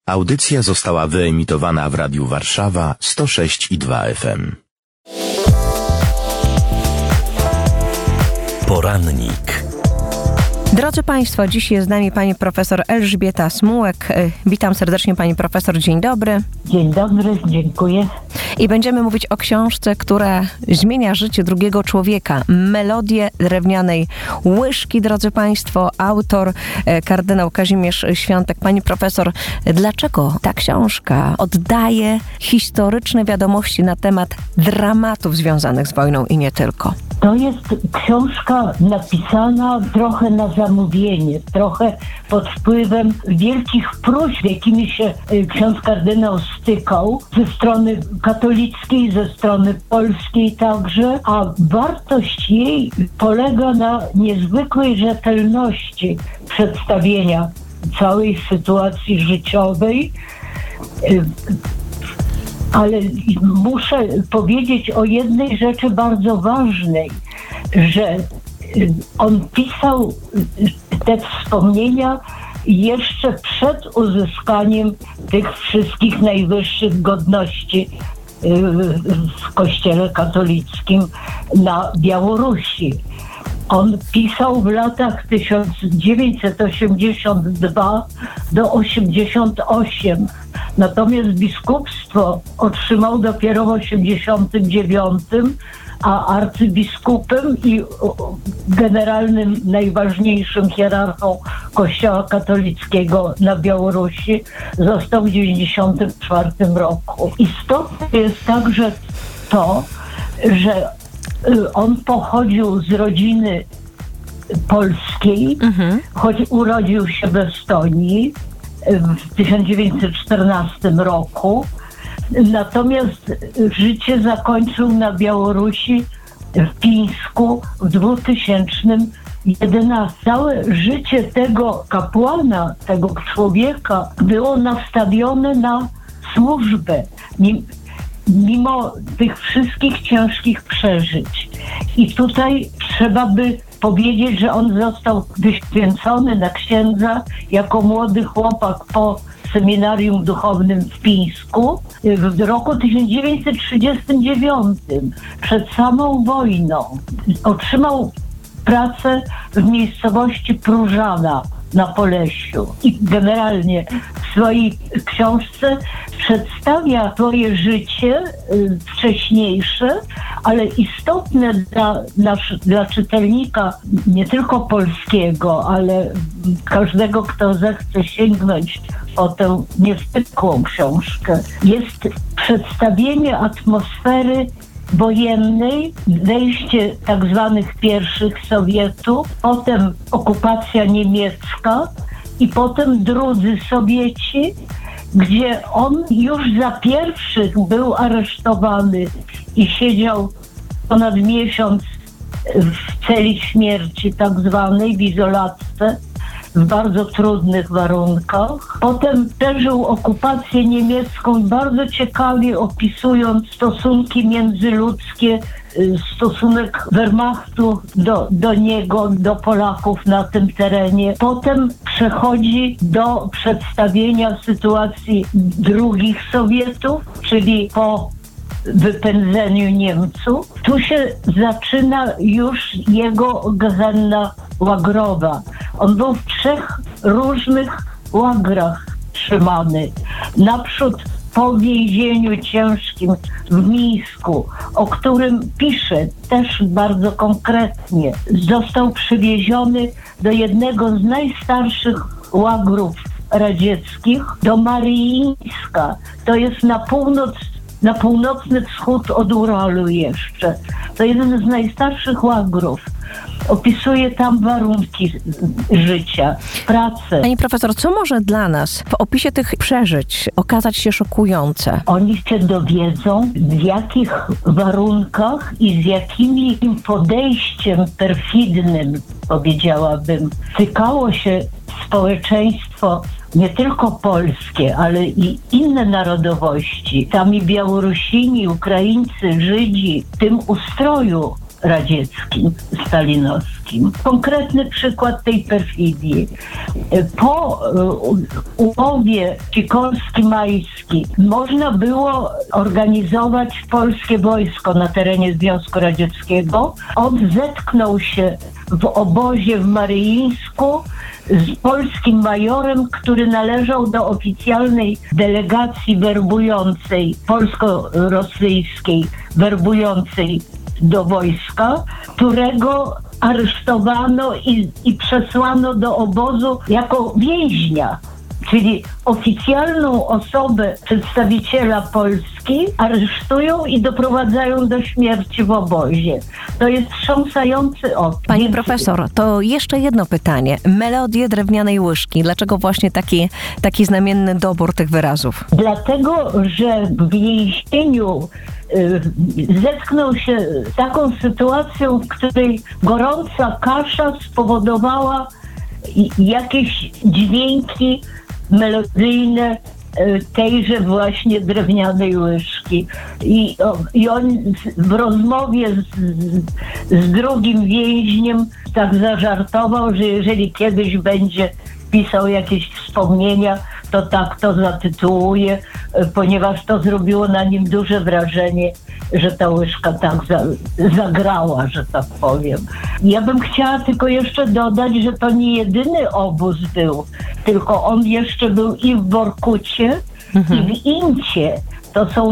Audycja została wyemitowana w Radiu Warszawa 106,2 FM. Porannik. Drodzy Państwo, dziś jest z nami pani profesor Elżbieta Smułek. Witam serdecznie pani profesor, dzień dobry. Dzień dobry, dziękuję. I będziemy mówić o książce, która zmienia życie drugiego człowieka. Melodie drewnianej łyżki, drodzy Państwo. Autor kardynał Kazimierz Świątek. Pani profesor, dlaczego ta książka oddaje historyczne wiadomości na temat dramatów związanych z wojną i nie tylko? To jest książka napisana trochę na zamówienie, trochę pod wpływem wielkich próśb, jakimi się ksiądz kardynał stykał ze strony katolickiej, ze strony polskiej także, a wartość jej polega na niezwykłej rzetelności przedstawienia całej sytuacji życiowej. Ale muszę powiedzieć o jednej rzeczy bardzo ważnej, że on pisał te wspomnienia jeszcze przed uzyskaniem tych wszystkich najwyższych godności w Kościele katolickim na Białorusi. On pisał w latach 1982 do 88. Natomiast biskupstwo otrzymał dopiero w 89, a arcybiskupem i generalnym, najważniejszym hierarchą Kościoła katolickiego na Białorusi został w 94 roku. Istotne jest także to, że on pochodził z rodziny polskiej, choć urodził się w Estonii w 1914 roku. Natomiast życie zakończył na Białorusi, w Pińsku w 2011. Całe życie tego kapłana, tego człowieka było nastawione na służbę, mimo tych wszystkich ciężkich przeżyć. I tutaj trzeba by powiedzieć, że on został wyświęcony na księdza jako młody chłopak po seminarium duchownym w Pińsku w roku 1939, przed samą wojną. Otrzymał pracę w miejscowości Próżana na Polesiu i generalnie w swojej książce przedstawia swoje życie wcześniejsze, ale istotne dla czytelnika nie tylko polskiego, ale każdego, kto zechce sięgnąć po tę niezwykłą książkę. Jest przedstawienie atmosfery wojennej, wejście tak zwanych pierwszych Sowietów, potem okupacja niemiecka i potem drudzy Sowieci, gdzie on już za pierwszych był aresztowany i siedział ponad miesiąc w celi śmierci tak zwanej, w izolatce, w bardzo trudnych warunkach. Potem przeżył okupację niemiecką, bardzo ciekawie opisując stosunki międzyludzkie, stosunek Wehrmachtu do niego, do Polaków na tym terenie. Potem przechodzi do przedstawienia sytuacji drugich Sowietów, czyli po wypędzeniu Niemców. Tu się zaczyna już jego gehenna łagrowa. On był w 3 różnych łagrach trzymany. Naprzód po więzieniu ciężkim w Mińsku, o którym pisze też bardzo konkretnie. Został przywieziony do jednego z najstarszych łagrów radzieckich, do Mariińska. To jest na północny wschód od Uralu jeszcze. To jeden z najstarszych łagrów. Opisuje tam warunki życia, pracę. Pani profesor, co może dla nas w opisie tych przeżyć okazać się szokujące? Oni się dowiedzą, w jakich warunkach i z jakimi podejściem perfidnym, powiedziałabym, stykało się społeczeństwo nie tylko polskie, ale i inne narodowości. Tam i Białorusini, Ukraińcy, Żydzi, w tym ustroju radzieckim, stalinowskim. Konkretny przykład tej perfidii. Po umowie Sikorski-Majski można było organizować polskie wojsko na terenie Związku Radzieckiego. On zetknął się w obozie w Maryińsku z polskim majorem, który należał do oficjalnej delegacji werbującej, polsko-rosyjskiej, werbującej do wojska, którego aresztowano i przesłano do obozu jako więźnia. Czyli oficjalną osobę, przedstawiciela Polski aresztują i doprowadzają do śmierci w obozie. To jest wstrząsający opis. Pani profesor, to jeszcze jedno pytanie. Melodie drewnianej łyżki. Dlaczego właśnie taki znamienny dobór tych wyrazów? Dlatego, że w więzieniu zetknął się z taką sytuacją, w której gorąca kasza spowodowała jakieś dźwięki melodyjne tejże właśnie drewnianej łyżki. I on w rozmowie z drugim więźniem tak zażartował, że jeżeli kiedyś będzie pisał jakieś wspomnienia, to tak to zatytułuje, ponieważ to zrobiło na nim duże wrażenie, że ta łyżka tak zagrała, że tak powiem. Ja bym chciała tylko jeszcze dodać, że to nie jedyny obóz był, tylko on jeszcze był i w Workucie, i w Incie. To są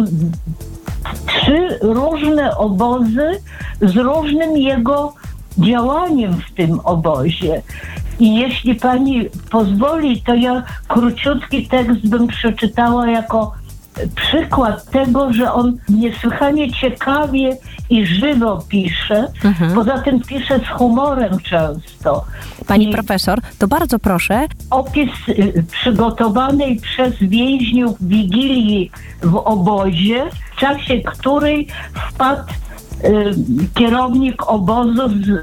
3 różne obozy z różnym jego działaniem w tym obozie. I jeśli pani pozwoli, to ja króciutki tekst bym przeczytała jako przykład tego, że on niesłychanie ciekawie i żywo pisze. Poza tym pisze z humorem często. Pani profesor, to bardzo proszę. Opis przygotowanej przez więźniów wigilii w obozie, w czasie której wpadł kierownik obozu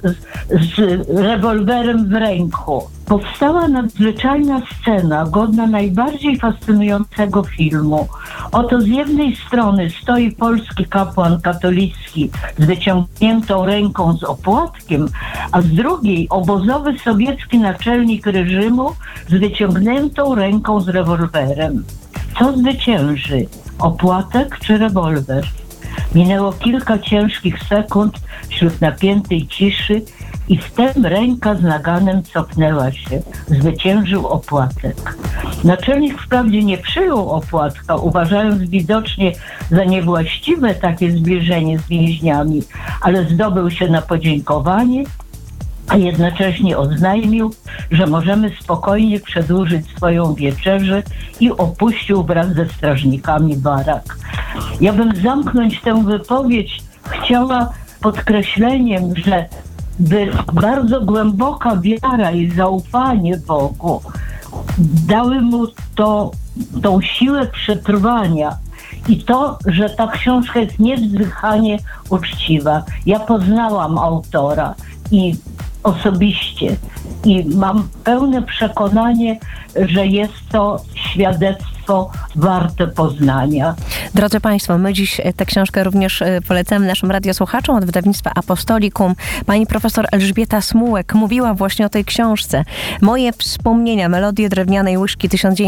z rewolwerem w ręku. Powstała nadzwyczajna scena, godna najbardziej fascynującego filmu. Oto z jednej strony stoi polski kapłan katolicki z wyciągniętą ręką z opłatkiem, a z drugiej obozowy sowiecki naczelnik reżimu z wyciągniętą ręką z rewolwerem. Co zwycięży? Opłatek czy rewolwer? Minęło kilka ciężkich sekund wśród napiętej ciszy i wtem ręka z naganem cofnęła się. Zwyciężył opłatek. Naczelnik wprawdzie nie przyjął opłatka, uważając widocznie za niewłaściwe takie zbliżenie z więźniami, ale zdobył się na podziękowanie, a jednocześnie oznajmił, że możemy spokojnie przedłużyć swoją wieczerzę i opuścił wraz ze strażnikami barak. Ja bym zamknąć tę wypowiedź chciała podkreśleniem, że bardzo głęboka wiara i zaufanie Bogu dały mu tą siłę przetrwania i to, że ta książka jest niesłychanie uczciwa. Ja poznałam autora i osobiście i mam pełne przekonanie, że jest to świadectwo warte poznania. Drodzy Państwo, my dziś tę książkę również polecamy naszym radiosłuchaczom od wydawnictwa Apostolikum. Pani profesor Elżbieta Smułek mówiła właśnie o tej książce. Moje wspomnienia, melodie drewnianej łyżki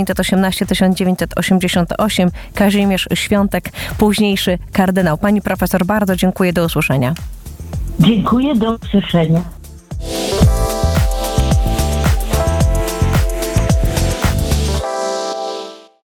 1918-1988, Kazimierz Świątek, późniejszy kardynał. Pani profesor, bardzo dziękuję, do usłyszenia. Dziękuję, do usłyszenia.